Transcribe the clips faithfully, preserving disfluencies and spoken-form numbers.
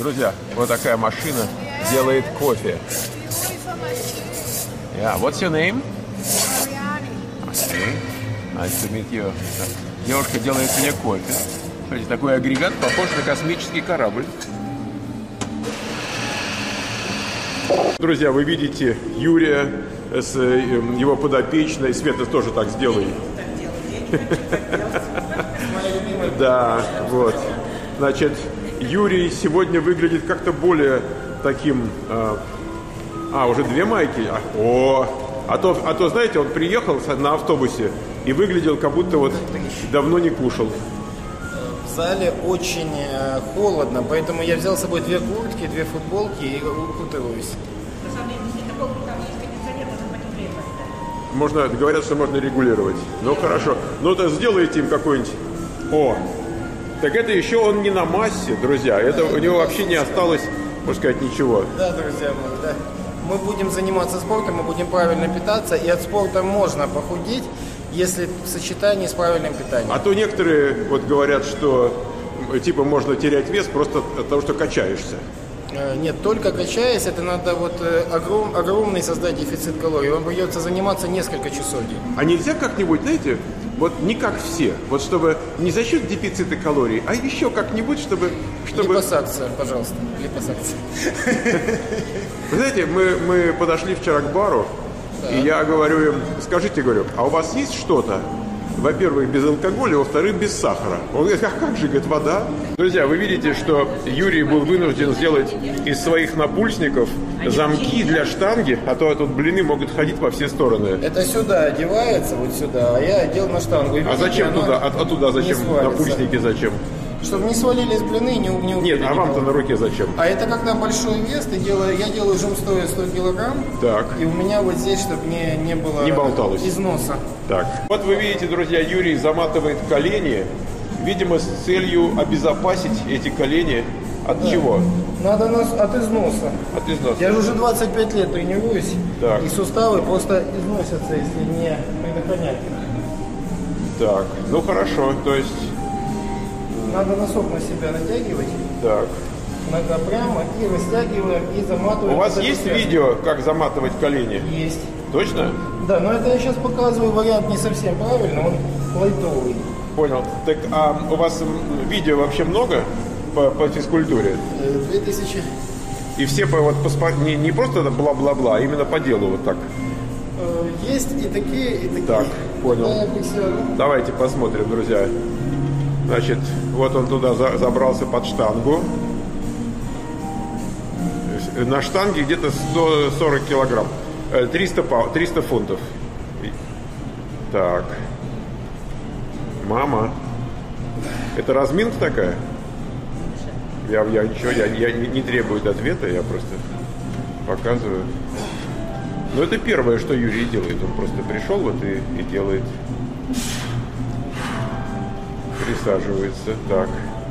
Друзья, вот такая машина делает кофе. Yeah, what's your name? Okay. Nice to meet you. Девушка делает мне кофе. Смотрите, такой агрегат похож на космический корабль. Друзья, вы видите Юрия с его подопечной. Света тоже так сделай. Да, вот. Значит, Юрий сегодня выглядит как-то более таким... А, уже две майки? А, о! А то, а то, знаете, он приехал на автобусе и выглядел, как будто вот давно не кушал. В зале очень холодно, поэтому я взял с собой две куртки, две футболки и укутываюсь. Можно, говорят, что можно регулировать. Ну, хорошо. Ну, то сделайте им какой-нибудь... О! Так это еще он не на массе, друзья. Это у него вообще не осталось, можно сказать, ничего. Да, друзья мои, да. Мы будем заниматься спортом, мы будем правильно питаться, и от спорта можно похудеть, если в сочетании с правильным питанием. А то некоторые вот говорят, что типа можно терять вес просто от того, что качаешься. Нет, только качаясь, это надо вот огром, огромный создать дефицит калорий. Вам придется заниматься несколько часов в день. А нельзя как-нибудь, знаете, вот не как все, вот чтобы не за счет дефицита калорий, а еще как-нибудь, чтобы... чтобы... Липосакция, пожалуйста, липосакция. Вы знаете, мы, мы подошли вчера к бару, да. И я говорю им, скажите, говорю, а у вас есть что-то? Во-первых, без алкоголя, во-вторых, без сахара. Он говорит, а как же, говорит, вода? Друзья, вы видите, что Юрий был вынужден сделать из своих напульсников замки для штанги, а то тут блины могут ходить во все стороны. Это сюда одевается, вот сюда, а я одел на штангу. И а видите, зачем туда? А, а туда зачем? Напульсники зачем? Чтобы не свалились блины, не, не Нет, а вам-то на руке зачем? А это когда большой вес, ты делаю, я делаю жим стоя сто килограмм. Так. И у меня вот здесь, чтобы не, не было не болталось. Износа. Так. Вот вы видите, друзья, Юрий заматывает колени, видимо, с целью обезопасить эти колени от да. чего? Надо нас от износа. От износа. Я же уже двадцать пять лет тренируюсь, так. И суставы просто износятся, если не предохранять. Так, ну хорошо, то есть... Надо носок на себя натягивать. Так. Нога прямо и растягиваем, и заматываем. У вас есть связку. Видео, как заматывать колени? Есть. Точно? Да, но это я сейчас показываю вариант не совсем правильно, он лайтовый. Понял. Так, а у вас видео вообще много по, по физкультуре? Две тысячи. И все по, вот, по, не, не просто бла-бла-бла, а именно по делу вот так? Есть и такие, и такие. Так, понял. Давайте посмотрим, друзья. Значит, вот он туда за, забрался под штангу. На штанге где-то сто сорок килограмм. триста, триста фунтов. Так. Мама. Это разминка такая? Я, я ничего, я, я не, не требую ответа, я просто показываю. Но это первое, что Юрий делает. Он просто пришел вот и, и делает. Присаживается. Так.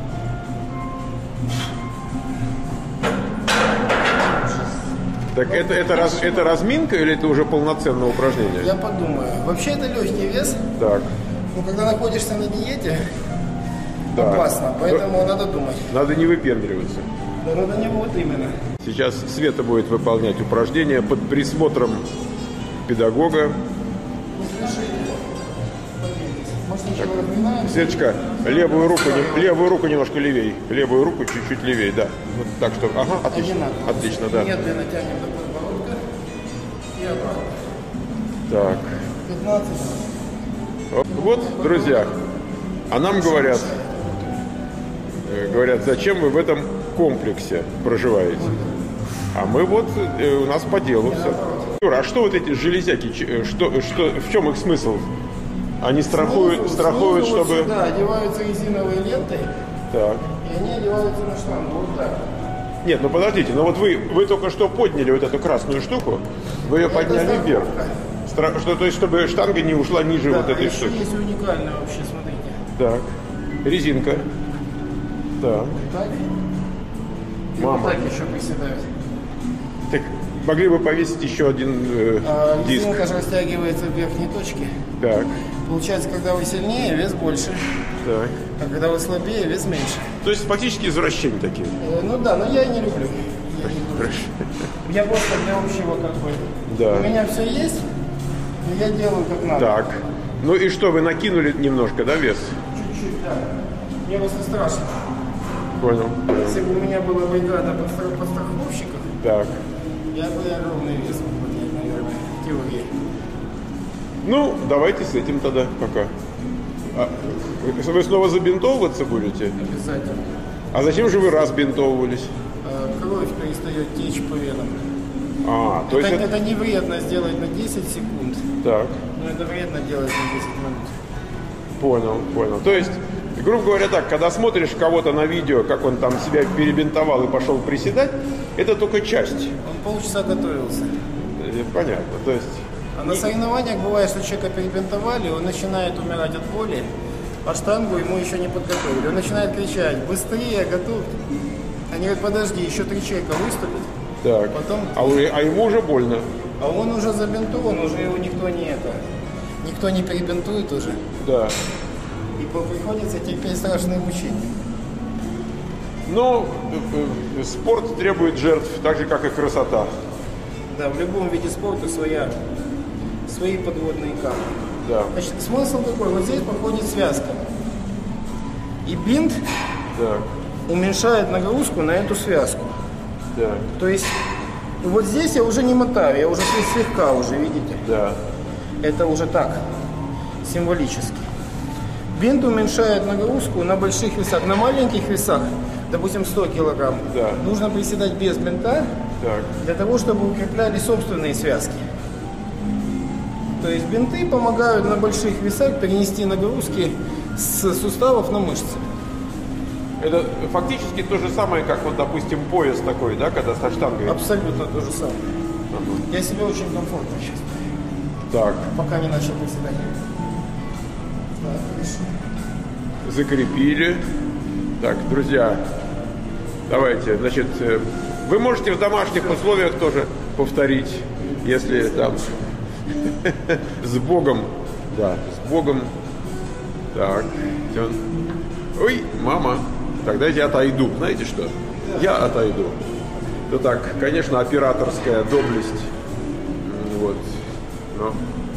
Так это, это, раз, это разминка или это уже полноценное упражнение? Я подумаю. Вообще это легкий вес. Так. Но когда находишься на диете, да. Опасно, поэтому То, надо думать. Надо не выпендриваться. Да, надо не вот именно. Сейчас Света будет выполнять упражнения под присмотром педагога. Светочка, левую руку, левую руку немножко левее, левую руку чуть-чуть левее, да. Вот так что, ага, отлично, одинаково. Отлично, да. Медленно тянем до подбородка и обратно. Так. пятнадцать. Вот, друзья, а нам говорят, говорят, зачем вы в этом комплексе проживаете? А мы вот, у нас по делу все. Юра, а что вот эти железяки, что, что, в чем их смысл? Они страхуют, снизу, снизу страхуют, чтобы... Вот сюда одеваются резиновой лентой, так. И они одеваются на штангу, вот так. Нет, ну подождите, ну вот вы, вы только что подняли вот эту красную штуку, вы ее это подняли вверх. Стра... Что, то есть, чтобы штанга не ушла ниже да, вот этой а штуки. Есть уникально вообще, смотрите. Так, резинка. Так. Так. И Мама. вот так еще приседают. Так могли бы повесить еще один э, А, диск. резинка же растягивается в верхней точке. Так, Получается, когда вы сильнее, вес больше. так. А когда вы слабее, вес меньше. То есть фактически извращения такие. Э, ну да, но я и не люблю. Я, не люблю. Хорошо. Я просто для общего как бы. Да. У меня все есть, и я делаю как надо. Так. Ну и что, вы накинули немножко, да, вес? Чуть-чуть, да. Мне просто страшно. Понял. Если бы у меня была бригада подстра- подстраховщиков, Так. я бы ровный вес мог поднять, наверное, в теории. Ну, давайте с этим тогда пока. А, вы вы снова забинтовываться будете? Обязательно. А зачем же вы разбинтовывались? А, кровь перестает течь по венам. А, то Это, есть это... это не вредно сделать на десять секунд, Так, но это вредно делать на десять минут. понял, понял. То есть, грубо говоря так, когда смотришь кого-то на видео, как он там себя перебинтовал и пошел приседать, это только часть. Он полчаса готовился. Э, Понятно, то есть... А на соревнованиях бывает, что человека перебинтовали, он начинает умирать от боли, а штангу ему еще не подготовили. Он начинает кричать: быстрее, готов. Они говорят: подожди, еще три человека выступят. Так, Потом- а, у- а ему уже больно. А он уже забинтован, уже его никто не это, никто не перебинтует уже. Да. И по- приходится терпеть страшные мучения. Но э, э, спорт требует жертв, так же, как и красота. Да, в любом виде спорта своя, свои подводные камни. Да, Значит, смысл такой: вот здесь проходит связка. И бинт да, уменьшает нагрузку на эту связку. да, То есть вот здесь я уже не мотаю, я уже слегка уже, видите? да. Это уже так, символически. Бинт уменьшает нагрузку на больших весах. На маленьких весах, допустим, сто килограмм, Да. нужно приседать без бинта Так, для того, чтобы укрепляли собственные связки. То есть бинты помогают на больших весах перенести нагрузки с суставов на мышцы. это фактически то же самое, как вот, допустим, пояс такой, да, когда со штангой. Абсолютно то же самое. Я себя очень комфортно чувствую, Так, пока не начал приседать. Да, хорошо. закрепили. Так, друзья, давайте, значит, э, вы можете в домашних условиях тоже повторить, если там с Богом, да, с Богом. Так, всё. Ой, мама, тогда я отойду. Знаете что? Я отойду. Ну так, конечно, операторская доблесть. М, Вот. Но.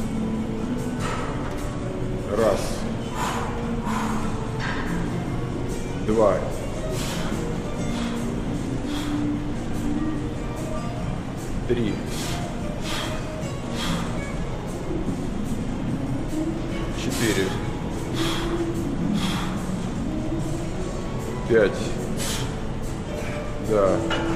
Раз. Два. Три. Четыре. Пять. Да.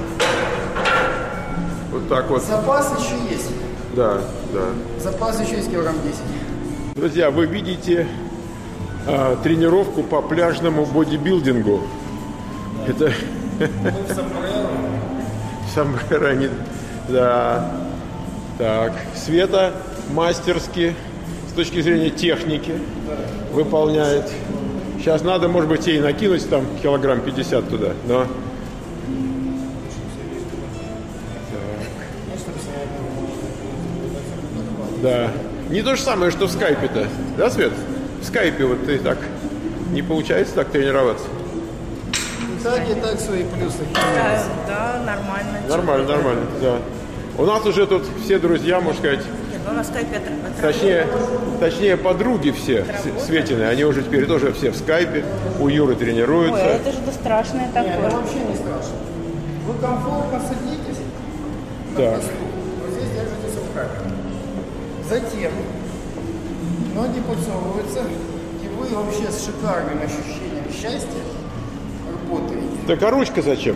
Вот так вот. Запас еще есть. Да, да. Запас еще есть килограмм десять. Друзья, вы видите а, тренировку по пляжному бодибилдингу. Это Мы в сомбреро. сомбреро, не... Да. Так. Света мастерски, с точки зрения техники, выполняет. Сейчас надо, может быть, ей накинуть там килограмм пятьдесят туда, но... Да. Не то же самое, что в скайпе-то. Да, Свет? В скайпе вот ты так... Не получается так тренироваться? Так и так свои плюсы. Да, да, нормально. Нормально, нормально, да. У нас уже тут все друзья, можно сказать, Нет, ну, на скайпе это, это точнее, точнее подруги все С- Светины, они уже теперь тоже все в скайпе, у Юры Ой, тренируются. это же да страшное Нет, это такое. вообще не страшно. Вы комфортно садитесь. Так. Вот здесь держитесь руками. Затем ноги подсовываются, и вы вообще с шикарным ощущением счастья работаете. Так а ручка зачем?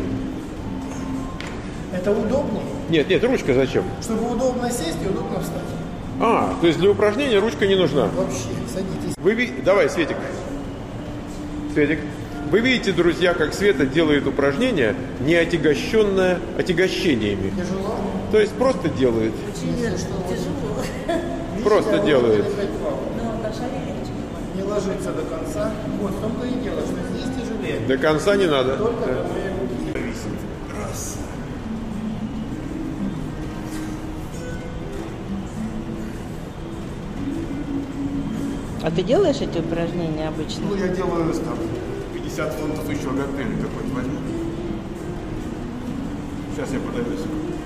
Это удобнее, Нет, нет, ручка зачем? чтобы удобно сесть и удобно встать. А, то есть для упражнения ручка не нужна. Вообще, садитесь. Вы ви- Давай, Светик. Светик. Вы видите, друзья, как Света делает упражнение, не отягощенное отягощениями. Тяжело? То есть просто делает. Тяжело. Просто делает. Ну, даже легче. Не ложится до конца. Вот в том-то и дело, что здесь тяжелее. До конца не надо. Только до моей руки. Раз. А ты делаешь эти упражнения обычно? Ну, я делаю там пятьдесят фунтов еще гантели какой-то возьму. Сейчас я подавлюсь.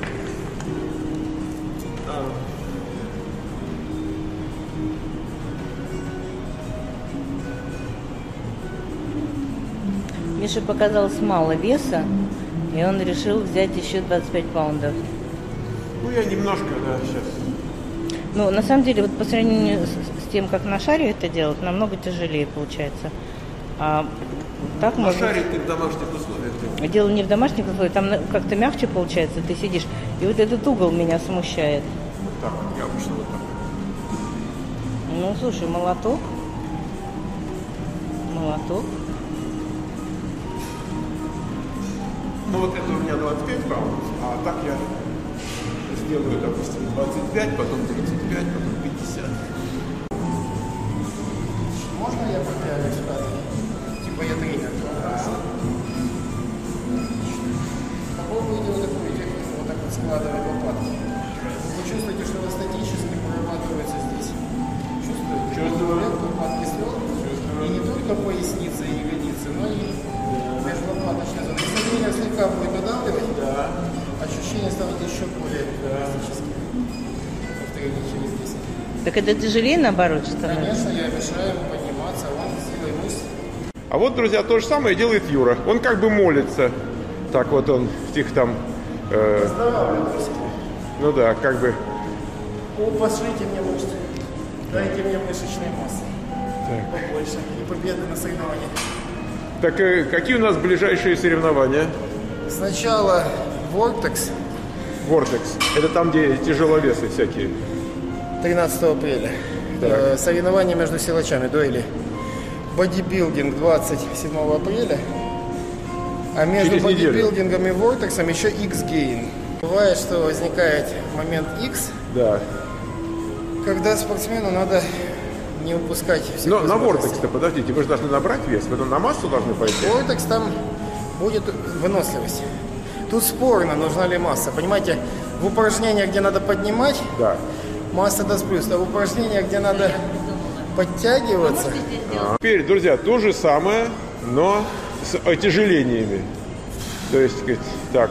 Мише показалось мало веса, и он решил взять еще двадцать пять паундов. Ну, я немножко, да, сейчас. Ну, на самом деле, вот по сравнению с, с тем, как на шаре это делать, намного тяжелее получается. А так На можно... шаре ты в домашних условиях. Ты... Дело не в домашних условиях, там как-то мягче получается, ты сидишь. И вот этот угол меня смущает. Вот так, я обычно вот так. Ну, слушай, молоток. Молоток. Ну, вот это у меня двадцать пять паундов, а так я сделаю, допустим, двадцать пять, потом тридцать пять, потом пятьдесят. Можно я подтягиваю сюда? Типа я тренер. Попробуйте вот такую технику, вот так вот складывать лопатки. Вы чувствуете, что вы статически прорабатывается здесь? Чувствуете? Чувствую. Лопатки свел. И не только поясница и ягодицы, но и межлопаточная зона. Если тренер слегка будет додавливать, да, ощущение станет еще более пластическим. Повторение через десять. Так это тяжелее, наоборот, становится? Конечно, я мешаю ему подниматься, он силой мышц. А вот, друзья, то же самое делает Юра. Он как бы молится. Так вот он в их там... Э, ну да, как бы... О, пошлите мне мышцы. Дайте мне мышечной массы. Так. Побольше. И победы на соревнованиях. Так э, какие у нас ближайшие соревнования? Сначала Vortex. Vortex. Это там, где тяжеловесы всякие. тринадцатого апреля. Так. Э, соревнования между силачами, дуэли. Бодибилдинг двадцать седьмого апреля. А между Через неделю. бодибилдингом и Vortex еще X-Gain. Бывает, что возникает момент X, Да. когда спортсмену надо не упускать всех Но на возможностей. Vortex-то, подождите, вы же должны набрать вес, вы там на массу должны пойти. Vortex там будет выносливость. Тут спорно, нужна ли масса. Понимаете, в упражнениях, где надо поднимать, Да. масса даст плюс. А в упражнениях, где надо подтягиваться, Теперь, друзья, то же самое, но с отяжелениями. То есть, сказать, так.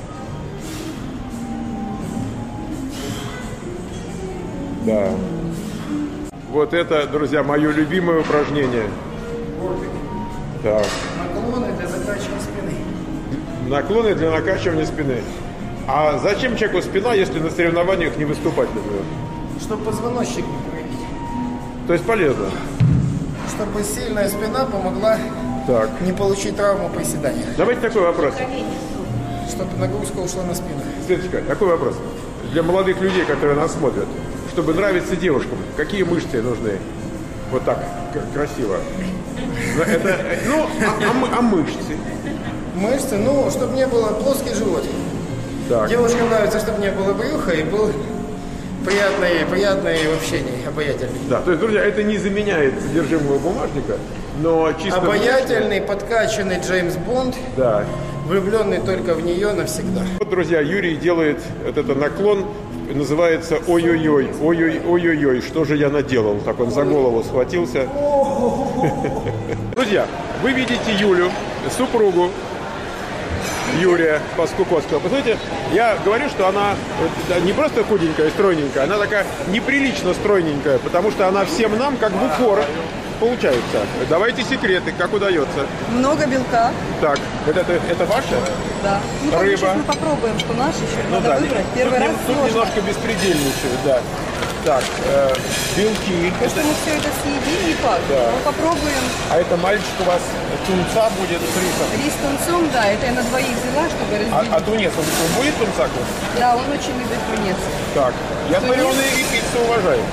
Да. Вот это, друзья, мое любимое упражнение. Так. наклоны для закачивания спины. Наклоны для накачивания спины. А зачем человеку спина, если на соревнованиях не выступать, например? Чтобы позвоночник не пробить. То есть полезно. Чтобы сильная спина помогла Так. не получить травму приседания. Давайте такой вопрос. Чтобы нагрузка ушла на спину. Светочка, такой вопрос. Для молодых людей, которые нас смотрят, чтобы нравиться девушкам, какие мышцы нужны? Вот так, к- красиво. Но это, ну, а, а мы- а мышцы? Мышцы, ну, чтобы не было плоский живот. Так. Девушкам нравится, чтобы не было брюха и был приятный, приятный в общении, обаятельный. Да, то есть, друзья, это не заменяет содержимого бумажника, но чисто... Обаятельный, подкачанный Джеймс Бонд, Да. влюбленный только в нее навсегда. Вот, друзья, Юрий делает вот этот наклон, называется ой-ой-ой, ой-ой-ой-ой, что же я наделал? Так он за голову схватился. Друзья, вы видите Юлю, супругу Юрия Паскуковского. Посмотрите, я говорю, что она э, не просто худенькая, стройненькая, она такая неприлично стройненькая, потому что она всем нам как в упор получается. Давайте секреты, как удается. Много белка, Так, вот это, это ваше? да. Ну, Рыба. сейчас мы попробуем, что наш еще Ну надо да, выбрать. тут Первый нем- раз тут сложно. немножко беспредельничают, да. Так, э, белки. То, что мы все это съедим, не факт. Да. Но попробуем. А это мальчик у вас тунца будет с рисом. Рис с тунцом, да, это я на двоих взяла, чтобы А, разделить. а тунец, он, он будет тунца? Да, он очень любит тунец. Так, я Тунец? смотрю, он и, и пиццу уважает.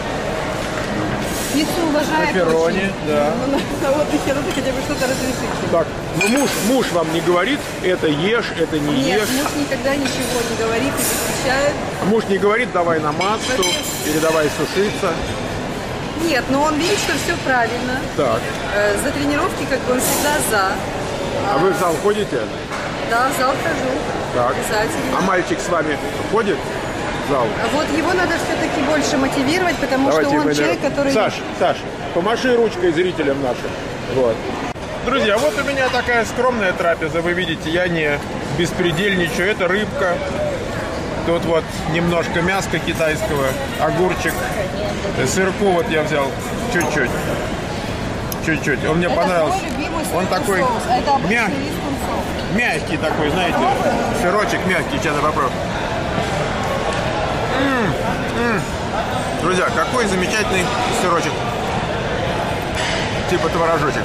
Пиццу уважает Пепперони, очень. да. Ну, на, на отдыхе надо хотя бы что-то разрешить. Так, ну муж, муж вам не говорит, это ешь, это не Нет, ешь. муж никогда ничего не говорит, не запрещает. Муж не говорит, давай на массу, или давай сушиться. Нет, но он видит, что все правильно. Так, Э, за тренировки как бы он всегда за. а вы в зал ходите? Да, в зал хожу. Так. Обязательно. А мальчик с вами ходит? зал. А вот его надо все-таки больше мотивировать, потому Давайте что он мы, человек, который... Саш, Саш, помаши ручкой зрителям нашим. Вот. Друзья, вот у меня такая скромная трапеза, вы видите, я не беспредельничаю. Это рыбка. Тут вот немножко мяска китайского, огурчик, сырку вот я взял чуть-чуть. Чуть-чуть. Он мне это понравился. Он такой соус, а это мя... соус. мягкий такой, знаете, сырочек мягкий. Сейчас я попробую. М-м-м. Друзья, какой замечательный сырочек. Типа творожочек.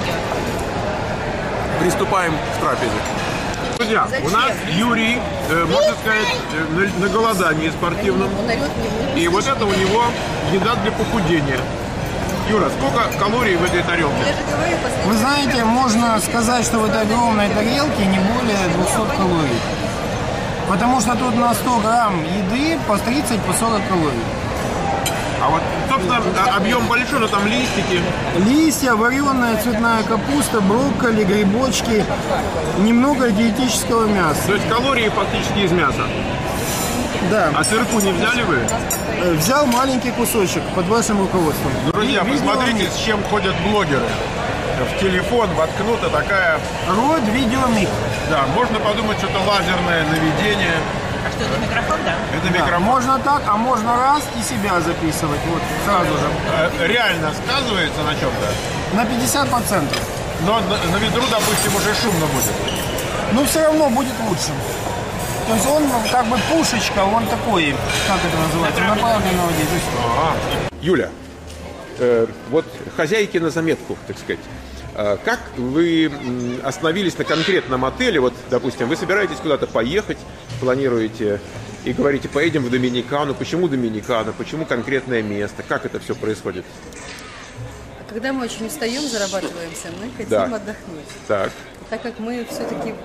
Приступаем к трапезе. Друзья, у нас Юрий, э, можно сказать, э, на, на голодании спортивном. И вот это у него еда для похудения. Юра, сколько калорий в этой тарелке? Вы знаете, можно сказать, что в этой огромной тарелке не более двухсот калорий. Потому что тут на сто грамм еды по тридцать по сорок калорий. А вот, собственно, объем большой, но там листики. Листья, вареная цветная капуста, брокколи, грибочки, немного диетического мяса. То есть калории фактически из мяса. Да. А сырку не взяли вы? Взял маленький кусочек под вашим руководством. Друзья, И посмотрите, видеомик. с чем ходят блогеры. В телефон воткнута такая... Род видеомик. Да, можно подумать, что это лазерное наведение. А что, это микрофон, да? Это Да, микрофон. можно так, а можно раз и себя записывать. Вот, сразу же. Э, Реально сказывается на чем-то. На пятьдесят процентов. Но на, на ветру, допустим, уже шумно будет. Но все равно будет лучше. То есть он как бы пушечка, он такой, как это называется, направленного действия. Ага. Юля, э, вот хозяйки на заметку, так сказать. Э, как вы м, остановились на конкретном отеле? Вот, допустим, вы собираетесь куда-то поехать, планируете и говорите, поедем в Доминикану. Почему Доминикана? Почему конкретное место? Как это все происходит? Когда мы очень устаем, зарабатываемся, мы хотим Да. отдохнуть. Так. Так как мы все-таки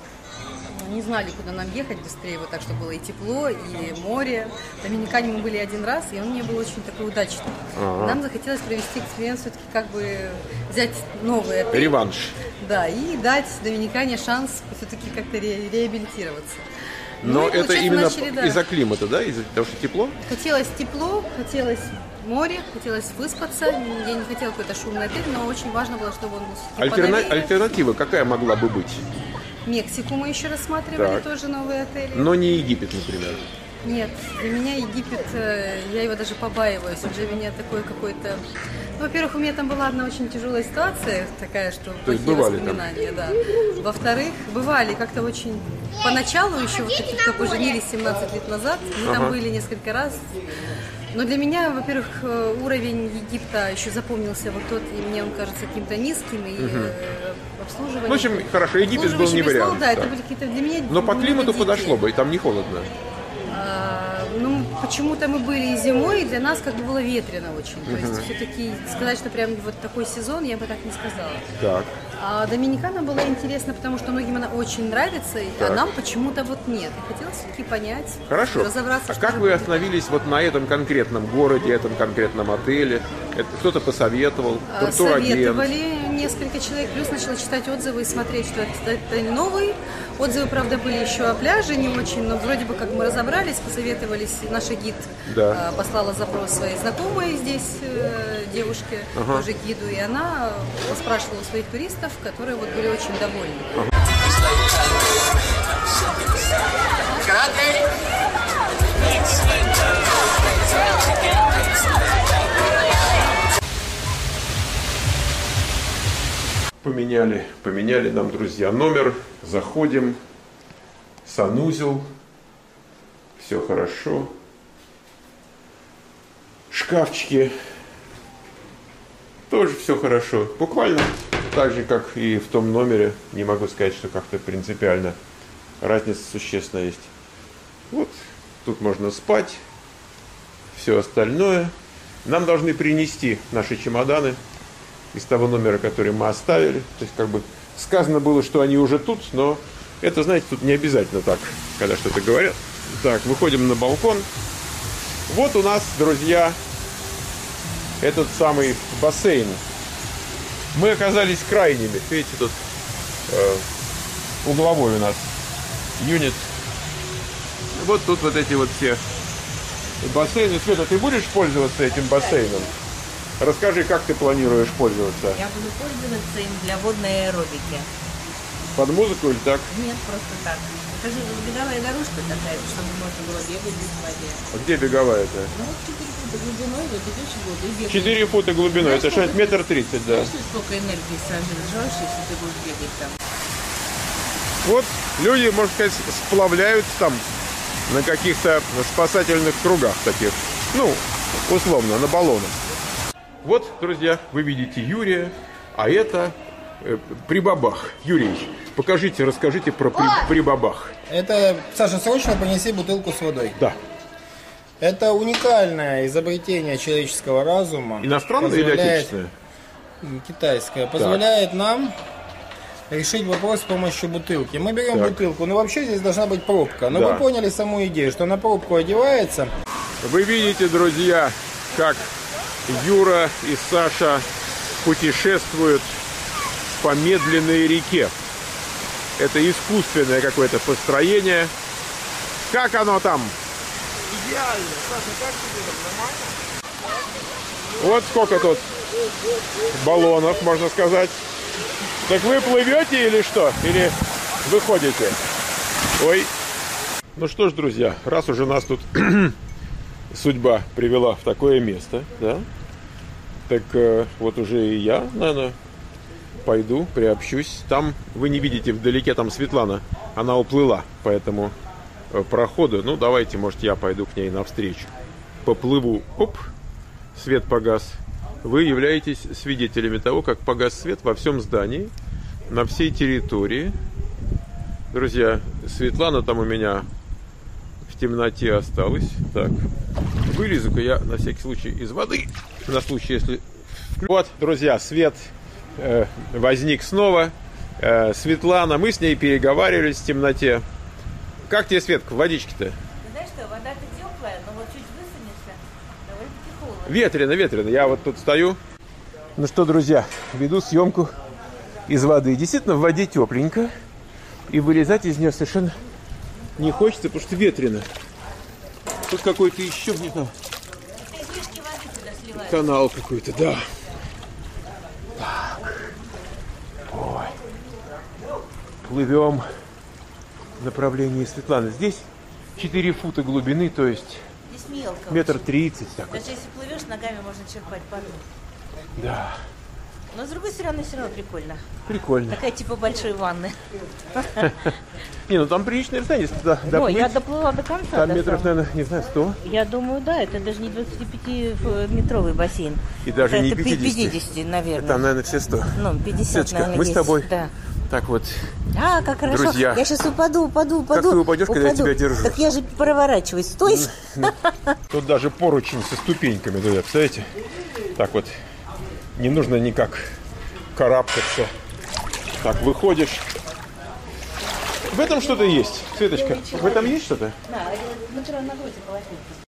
не знали, куда нам ехать быстрее, вот так, чтобы было и тепло, и море. В Доминикане мы были один раз, и он не был очень такой удачный. Ага. Нам захотелось провести эксперимент, все-таки как бы взять новый отель. Реванш. Да, и дать Доминикане шанс все-таки как-то ре- реабилитироваться. Но Ну, и это получается, именно начали, да. из-за климата, да? Из-за того, что тепло? Хотелось тепло, хотелось море, хотелось выспаться. Я не хотела какой-то шумный отель, но очень важно было, чтобы он был все-таки Альтерна... поновее. Альтернатива какая могла бы быть? Мексику мы еще рассматривали, Так. тоже новые отели. Но не Египет, например. Нет, для меня Египет, э, я его даже побаиваюсь, он для меня такой какой-то... Ну, во-первых, у меня там была одна очень тяжелая ситуация, такая, что То есть плохие бывали там? воспоминания, да. Во-вторых, бывали как-то очень... Поначалу еще, вот таких, как мы женились семнадцать лет назад, мы там Ага. были несколько раз. Но для меня, во-первых, э, уровень Египта еще запомнился вот тот, и мне он кажется каким-то низким, и э, обслуживание... В общем, хорошо, Египет был не обслуживающий персонал, вариант. Да, это так. были какие-то для меня... Но по климату дикие. подошло бы, и там не холодно. А, ну, почему-то мы были и зимой, и для нас как бы было ветрено очень. То есть все-таки сказать, что прям вот такой сезон, я бы так не сказала. Так. А Доминикана была интересна, потому что многим она очень нравится, Так. а нам почему-то вот нет. И хотелось все-таки понять, Хорошо. разобраться, А что как же вы будет. остановились вот на этом конкретном городе, этом конкретном отеле? Это кто-то посоветовал? А, Турагент? Советовали несколько человек, плюс начала читать отзывы и смотреть, что это, это не новый. Отзывы, правда, были еще о пляже не очень, но вроде бы как мы разобрались, посоветовались. Наша гид Да. а, послала запрос своей знакомой здесь э, девушке, Ага. тоже гиду, и она спрашивала у своих туристов, которые вот были очень довольны. Поменяли, поменяли нам, друзья, номер. Заходим. Санузел. Все хорошо. Шкафчики. Тоже все хорошо. Буквально так же, как и в том номере. Не могу сказать, что как-то принципиально разница существенная есть. Вот, тут можно спать. Все остальное. Нам должны принести наши чемоданы из того номера, который мы оставили. То есть, как бы, сказано было, что они уже тут, но это, знаете, тут не обязательно так, когда что-то говорят. Так, выходим на балкон. Вот у нас, друзья, этот самый бассейн. Мы оказались крайними. Видите, тут э, угловой у нас юнит. Вот тут вот эти вот все бассейн. Света, ты будешь пользоваться этим бассейном? Расскажи, как ты планируешь пользоваться? Я буду пользоваться им для водной аэробики. Под музыку или так? Нет, просто так. Это же беговая дорожка такая, чтобы можно было бегать без воды. А где беговая-то? Ну вот четыре фута глубиной, вот идешь в воду и бегаешь. четыре фута глубиной, это шесть метров тридцать, да. Знаешь, сколько энергии сожжешь, если ты будешь бегать там? Вот люди, можно сказать, сплавляются там на каких-то спасательных кругах таких. Ну, условно, на баллонах. Вот, друзья, вы видите Юрия, а это э, Прибабах. Юрий, покажите, расскажите про при, Прибабах. Это, Саша, срочно принеси бутылку с водой. Да. Это уникальное изобретение человеческого разума. Иностранное или отечественное? Китайское. Позволяет нам решить вопрос с помощью бутылки. Мы берем так. бутылку, но вообще здесь должна быть пробка. Но да. вы поняли саму идею, что на пробку одевается. Вы видите, друзья, как Юра и Саша путешествуют по медленной реке. Это искусственное какое-то построение. Как оно там? Идеально. Саша, как тебе там? Нормально? Вот сколько тут баллонов, можно сказать. Так вы плывете или что? Или выходите? Ой. Ну что ж, друзья, раз уже нас тут судьба привела в такое место, да? Так э, вот уже и я, наверное, пойду, приобщусь. Там, вы не видите, вдалеке там Светлана, она уплыла по этому э, проходу. Ну, давайте, может, я пойду к ней навстречу. Поплыву. Оп, свет погас. Вы являетесь свидетелями того, как погас свет во всем здании, на всей территории. Друзья, Светлана там у меня в темноте осталась. Так, вылезу-ка я на всякий случай из воды. На случай, если... Вот, друзья, свет э, возник снова. Э, Светлана, мы с ней переговаривались в темноте. Как тебе, Светка, водички-то? Ты знаешь что, вода-то теплая, но вот чуть высунешься, довольно-таки холодно. Ветрено, ветрено. Я вот тут стою. Ну что, друзья, веду съемку из воды. Действительно, в воде тепленько. И вылезать из нее совершенно не хочется, потому что ветрено. Тут какой-то еще, не знаю, канал какой-то, да. Так. Ой. Плывем в направлении Светланы. Здесь четыре фута глубины, то есть Здесь мелко. метр тридцать. Так Даже вот. если плывешь, ногами можно черпать воду. Да. Но с другой стороны, все равно прикольно. Прикольно. Такая типа большой ванны. Не, ну там приличное расстояние, если туда Ой, доплыть. я доплыла до конца. Там до метров, самого. наверное, не знаю, сто. Я думаю, да, это даже не двадцатипятиметровый бассейн. И даже это не пятьдесят. пятьдесят, наверное. Там, наверное, все сто. Ну, пятьдесят, Светочка, наверное, мы с есть. тобой Да. так вот. А, как хорошо. Друзья. Я сейчас упаду, упаду, упаду. Как ты упадешь, когда я упаду. тебя держу? Так я же проворачиваюсь. Стой! Тут даже поручень со ступеньками, друзья, представляете? Так вот, не нужно никак карабкаться. Так, выходишь. В этом что-то есть, Светочка. В этом есть что-то? Да, на груди полотенце.